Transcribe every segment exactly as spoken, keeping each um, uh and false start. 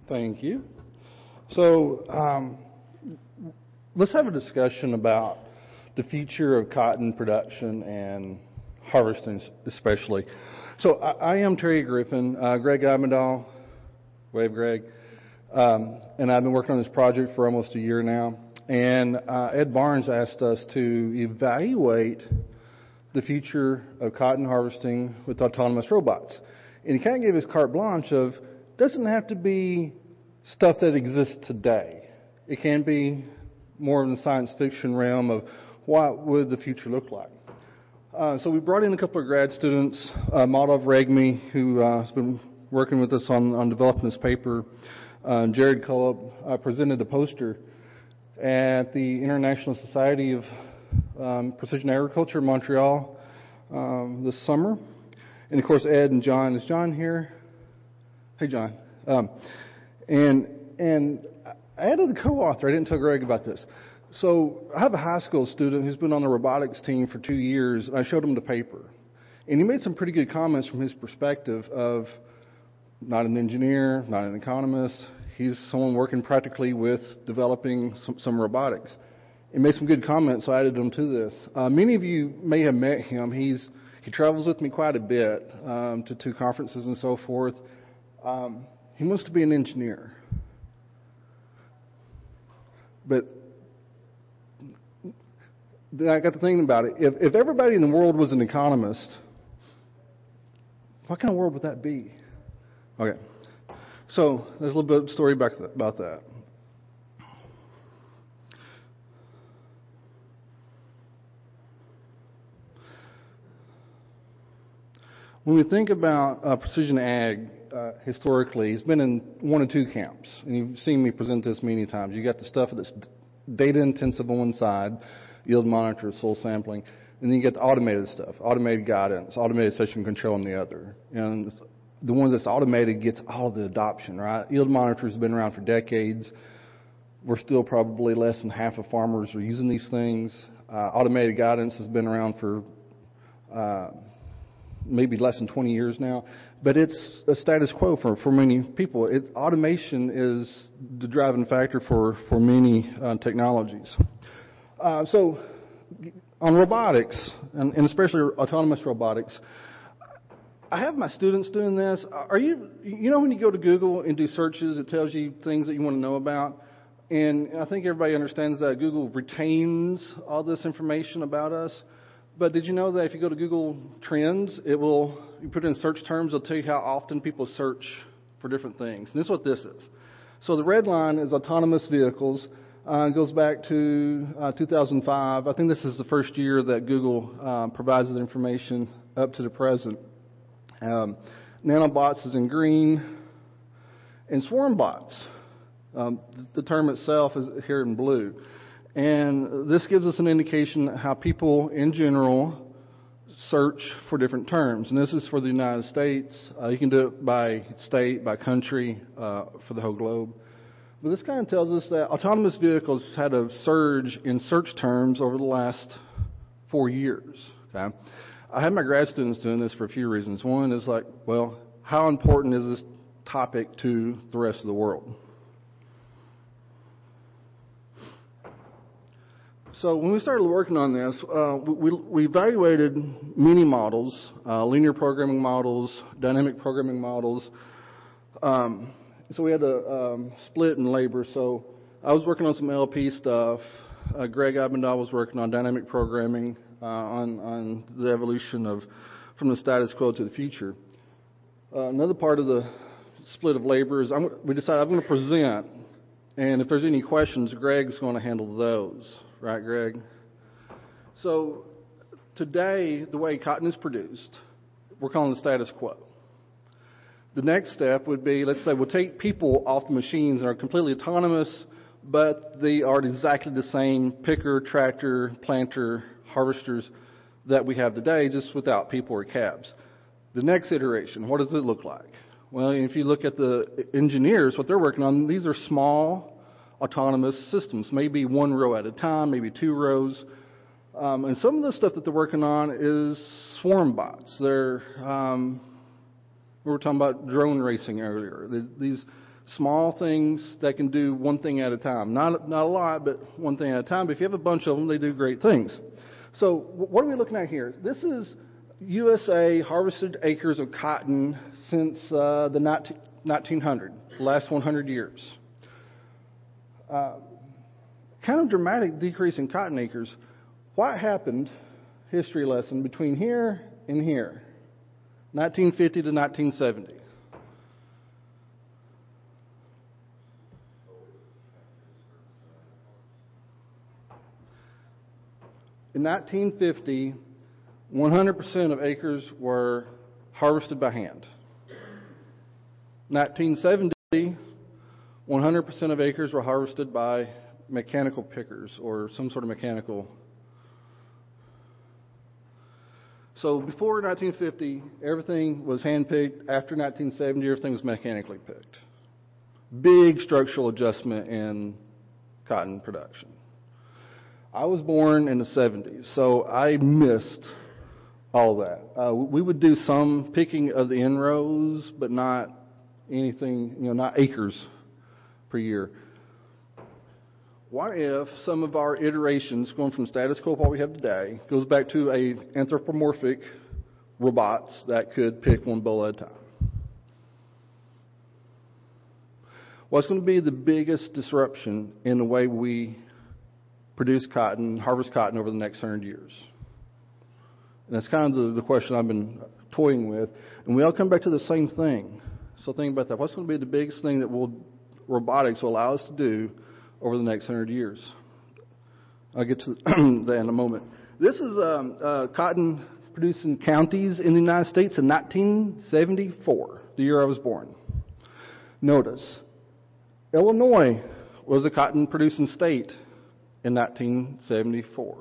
Thank you. So um, let's have a discussion about the future of cotton production and harvesting especially. So I, I am Terry Griffin, uh, Greg Abendall, wave Greg, um, and I've been working on this project for almost a year now. And uh, Ed Barnes asked us to evaluate the future of cotton harvesting with autonomous robots. And he kind of gave us carte blanche of, doesn't have to be stuff that exists today. It can be more in the science fiction realm of what would the future look like. Uh, so we brought in a couple of grad students, uh, Madhav Regmi, who uh, has been working with us on, on developing this paper. Uh, Jared Cullop uh, presented a poster at the International Society of um, Precision Agriculture in Montreal um, this summer. And of course, Ed and John. Is John here? Hey, John. Um, and and I added a co-author. I didn't tell Greg about this. So I have a high school student who's been on the robotics team for two years, and I showed him the paper. And he made some pretty good comments from his perspective of not an engineer, not an economist. He's someone working practically with developing some, some robotics. He made some good comments, so I added them to this. Uh, many of you may have met him. He's He travels with me quite a bit um, to, to conferences and so forth. Um, he wants to be an engineer. But then I got to thinking about it. If, if everybody in the world was an economist, what kind of world would that be? Okay. So there's a little bit of story back about that. When we think about uh, precision ag, uh, historically, it's been in one of two camps. And you've seen me present this many times. You got the stuff that's data intensive on one side, yield monitor, soil sampling, and then you get the automated stuff, automated guidance, automated session control on the other. And the one that's automated gets all the adoption, right? Yield monitor has been around for decades. We're still probably less than half of farmers are using these things. Uh, automated guidance has been around for uh, maybe less than twenty years now, but it's a status quo for, for many people. It, automation is the driving factor for, for many uh, technologies. Uh, so on robotics, and, and especially autonomous robotics, I have my students doing this. Are you, you know when you go to Google and do searches, it tells you things that you want to know about? And I think everybody understands that Google retains all this information about us. But did you know that if you go to Google Trends, it will, you put in search terms, it'll tell you how often people search for different things. And this is what this is. So the red line is autonomous vehicles. Uh, it goes back to uh, two thousand five. I think this is the first year that Google uh, provides the information up to the present. Um, nanobots is in green. And swarm bots, um, the term itself is here in blue. And this gives us an indication how people in general search for different terms. And this is for the United States. Uh, you can do it by state, by country, uh, for the whole globe. But this kind of tells us that autonomous vehicles had a surge in search terms over the last four years. Okay? I had my grad students doing this for a few reasons. One is like, well, how important is this topic to the rest of the world? So when we started working on this, uh, we, we evaluated many models, uh, linear programming models, dynamic programming models. Um, so we had to um, split in labor. So I was working on some L P stuff. Uh, Greg Abendall was working on dynamic programming, uh, on, on the evolution of from the status quo to the future. Uh, another part of the split of labor is I'm, we decided I'm going to present, and if there's any questions, Greg's going to handle those. Right, Greg? So today, the way cotton is produced, we're calling the status quo. The next step would be, let's say we'll take people off the machines and are completely autonomous, but they are exactly the same picker, tractor, planter, harvesters that we have today, just without people or cabs. The next iteration, what does it look like? Well, if you look at the engineers, what they're working on, these are small autonomous systems, maybe one row at a time, maybe two rows. Um, and some of the stuff that they're working on is swarm bots. They're, um, we were talking about drone racing earlier. These Small things that can do one thing at a time. Not, not a lot, but one thing at a time. But if you have a bunch of them, they do great things. So what are we looking at here? This is U S A harvested acres of cotton since uh, the nineteen hundred, the last one hundred years. Uh, kind of dramatic decrease in cotton acres. What happened, history lesson, between here and here, nineteen fifty to nineteen seventy? In nineteen fifty, one hundred percent of acres were harvested by hand. nineteen seventy, one hundred percent of acres were harvested by mechanical pickers or some sort of mechanical. So before nineteen fifty, everything was hand-picked. After nineteen seventy, everything was mechanically picked. Big structural adjustment in cotton production. I was born in the seventies, so I missed all that. Uh, we would do some picking of the inrows, but not anything, you know, not acres per year. What if some of our iterations, going from status quo, what we have today, goes back to a anthropomorphic robots that could pick one bowl at a time? What's going to be the biggest disruption in the way we produce cotton, harvest cotton over the next hundred years? And that's kind of the, the question I've been toying with. And we all come back to the same thing. So think about that. What's going to be the biggest thing that will robotics will allow us to do over the next hundred years? I'll get to that in a moment. This is um, uh, cotton producing counties in the United States in nineteen seventy-four, the year I was born. Notice, Illinois was a cotton producing state in nineteen seventy-four.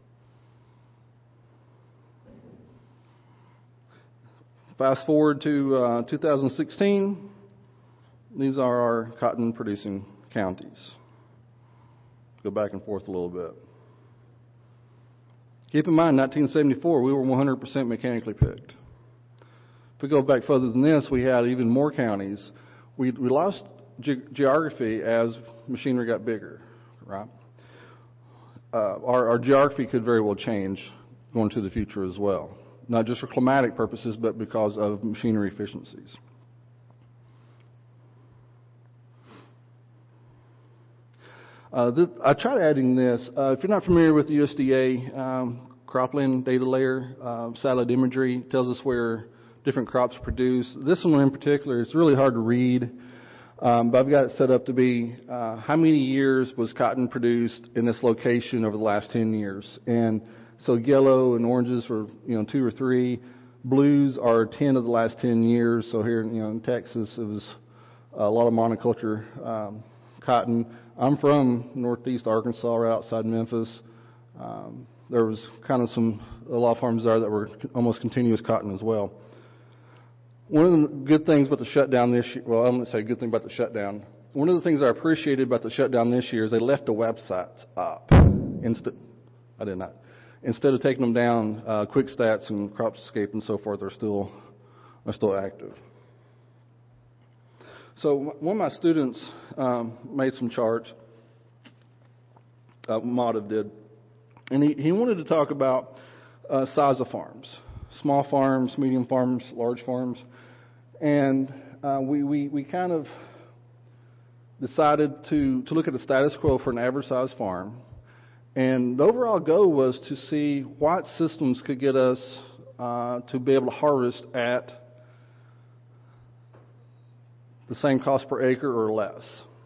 Fast forward to uh, two thousand sixteen, these are our cotton producing counties. Go back and forth a little bit. Keep in mind, nineteen seventy-four, we were one hundred percent mechanically picked. If we go back further than this, we had even more counties. We, we lost ge- geography as machinery got bigger, right? Uh, our, our geography could very well change going to the future as well. Not just for climatic purposes, but because of machinery efficiencies. Uh, th- I tried adding this. Uh, if you're not familiar with the U S D A um, cropland data layer, uh, satellite imagery tells us where different crops produce. This one in particular, it's really hard to read, um, but I've got it set up to be uh, how many years was cotton produced in this location over the last ten years. And so yellow and oranges are, you know, two or three. Blues are ten of the last ten years. So here, you know, in Texas, it was a lot of monoculture um, cotton. I'm from northeast Arkansas, right outside Memphis. Um, there was kind of some, a lot of farms there that were almost continuous cotton as well. One of the good things about the shutdown this year, well, I'm going to say a good thing about the shutdown. One of the things I appreciated about the shutdown this year is they left the websites up. Instead, I did not. Instead of taking them down, uh, Quick Stats and CropScape and so forth are still are still active. So one of my students um, made some charts. Uh, Madhav did, and he, he wanted to talk about uh, size of farms, small farms, medium farms, large farms, and uh, we, we we kind of decided to to look at the status quo for an average size farm. And the overall goal was to see what systems could get us uh, to be able to harvest at the same cost per acre or less.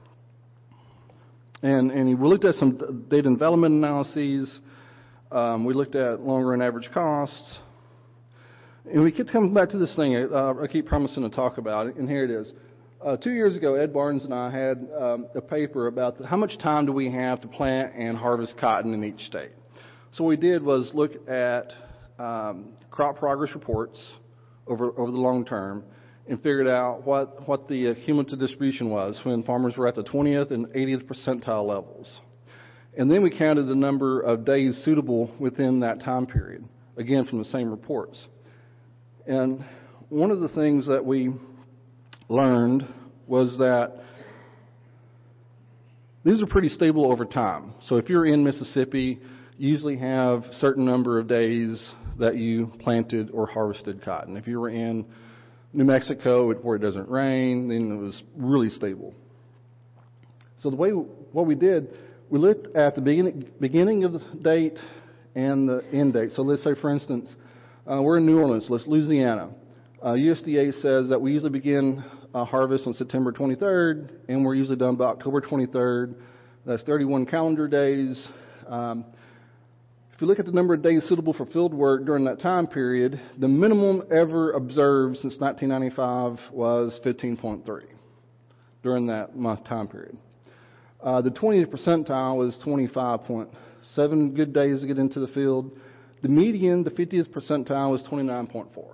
And, and we looked at some data development analyses. Um, we looked at long run average costs. And we kept coming back to this thing uh, I keep promising to talk about it, and here it is. Uh, two years ago, Ed Barnes and I had um, a paper about the, how much time do we have to plant and harvest cotton in each state. So what we did was look at um, crop progress reports over over the long term and figured out what, what the uh, cumulative distribution was when farmers were at the twentieth and eightieth percentile levels. And then we counted the number of days suitable within that time period, again from the same reports. And one of the things that we learned was that These are pretty stable over time. So if you're in Mississippi, you usually have a certain number of days that you planted or harvested cotton. If you were in New Mexico where it doesn't rain, then it was really stable. So the way what we did, we looked at the beginning, beginning of the date and the end date. So let's say, for instance, uh, we're in New Orleans, let's Louisiana. Uh, U S D A says that we usually begin uh, harvest on September twenty-third, and we're usually done by October twenty-third. That's thirty-one calendar days. Um, if you look at the number of days suitable for field work during that time period, the minimum ever observed since nineteen ninety-five was fifteen point three during that month time period. Uh, the twentieth percentile was twenty-five point seven good days to get into the field. The median, the fiftieth percentile, was twenty-nine point four.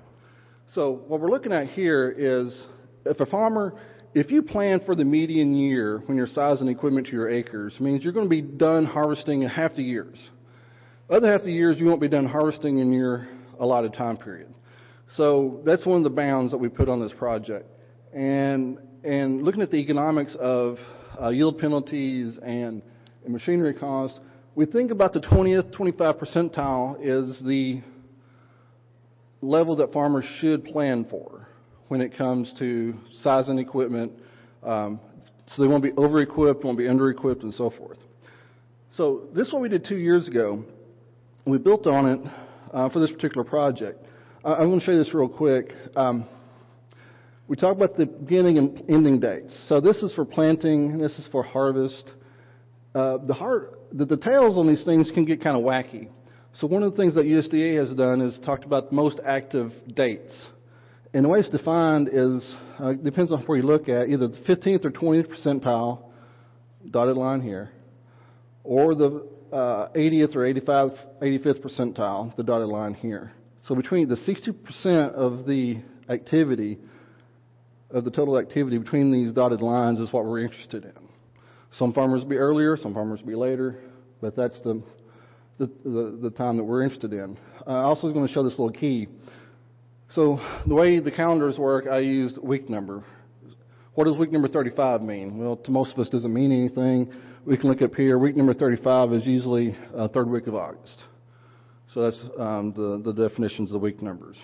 So what we're looking at here is if a farmer, if you plan for the median year when you're sizing equipment to your acres, it means you're going to be done harvesting in half the years. Other half the years, you won't be done harvesting in your allotted time period. So that's one of the bounds that we put on this project. And and looking at the economics of uh, yield penalties and, and machinery costs, we think about the twentieth, twenty-five percentile is the level that farmers should plan for when it comes to sizing equipment, um, so they won't be over-equipped, won't be under-equipped, and so forth. So this is what we did two years ago. We built on it uh, for this particular project. Uh, I'm going to show you this real quick. Um, we talked about the beginning and ending dates. So this is for planting, this is for harvest. Uh, the, har- the details on these things can get kind of wacky. So one of the things that U S D A has done is talked about most active dates. And the way it's defined is, uh, depends on where you look at, either the fifteenth or twentieth percentile, dotted line here, or the uh, eightieth or eighty-fifth percentile, the dotted line here. So between the sixty percent of the activity, of the total activity between these dotted lines is what we're interested in. Some farmers will be earlier, some farmers will be later, but that's the The, the, the time that we're interested in. I uh, also going to show this little key. So the way the calendars work, I used week number. What does week number thirty-five mean? Well, to most of us, doesn't mean anything. We can look up here. Week number thirty-five is usually uh, third week of August. So that's um, the, the definitions of the week numbers.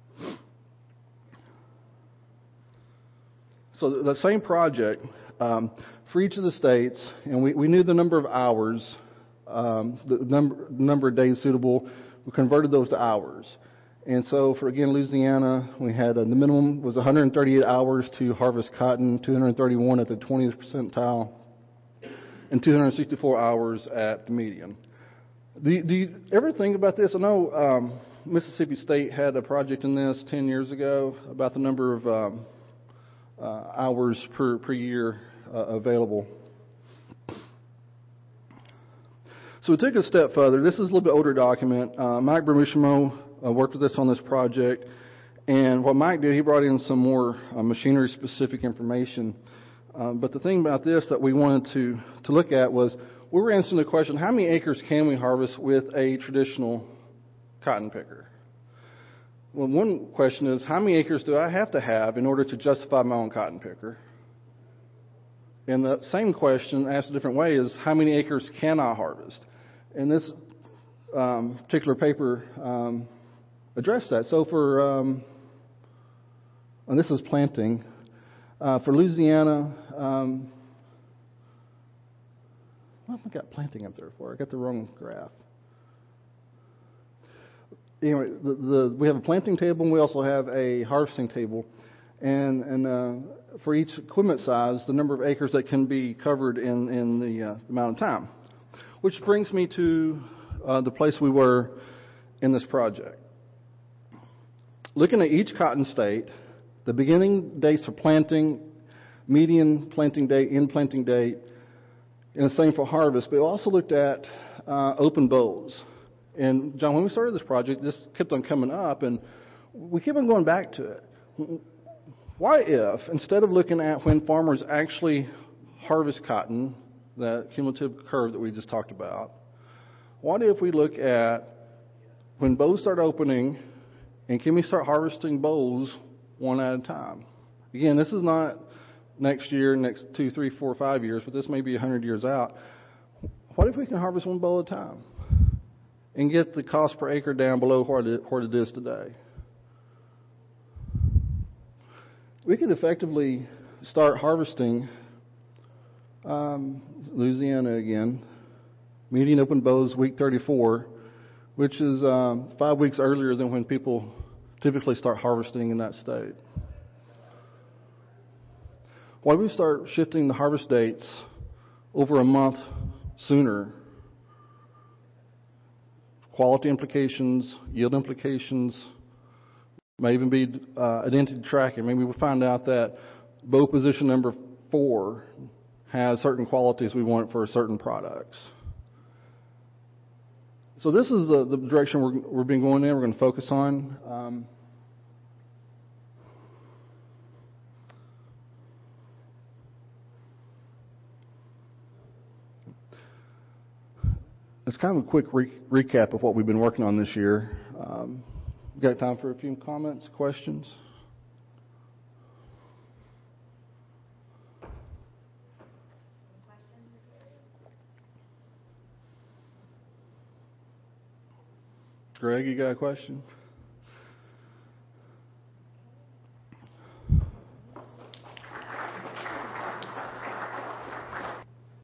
So the, the same project um, for each of the states, and we, we knew the number of hours. Um, the number, number of days suitable, we converted those to hours. And so for, again, Louisiana, we had uh, the minimum was one hundred thirty-eight hours to harvest cotton, two hundred thirty-one at the twentieth percentile, and two hundred sixty-four hours at the median. Do you, do you ever think about this? I know um, Mississippi State had a project in this ten years ago about the number of um, uh, hours per, per year uh, available. So we took a step further. This is a little bit older document. Uh, Mike Bermushimo uh, worked with us on this project. And what Mike did, he brought in some more uh, machinery-specific information. Uh, but the thing about this that we wanted to, to look at was we were answering the question, how many acres can we harvest with a traditional cotton picker? Well, one question is, how many acres do I have to have in order to justify my own cotton picker? And the same question, asked a different way, is how many acres can I harvest? And this um, particular paper um, addressed that. So for, um, and this is planting, uh, for Louisiana, um, what have I got planting up there for? I got the wrong graph. Anyway, the, the, we have a planting table and we also have a harvesting table. And, and uh, for each equipment size, the number of acres that can be covered in, in the uh, amount of time. Which brings me to uh, the place we were in this project. Looking at each cotton state, the beginning dates for planting, median planting date, end planting date, and the same for harvest. But we also looked at uh, open bows. And John, when we started this project, this kept on coming up, and we kept on going back to it. Why if, instead of looking at when farmers actually harvest cotton, that cumulative curve that we just talked about, what if we look at when bows start opening, and can we start harvesting bows one at a time? Again, this is not next year, next two, three, four, five years, but this may be one hundred years out. What if we can harvest one bowl at a time and get the cost per acre down below what it, what it is today? We could effectively start harvesting um, Louisiana again, median open bows week thirty-four, which is um, five weeks earlier than when people typically start harvesting in that state. Why don't we start shifting the harvest dates over a month sooner? Quality implications, yield implications, may even be uh, identity tracking. Maybe we'll find out that bow position number four has certain qualities we want for certain products. So this is the, the direction we're, we're being going in. We're going to focus on. Um, It's kind of a quick re- recap of what we've been working on this year. Um, we got time for a few comments, questions? Greg, you got a question?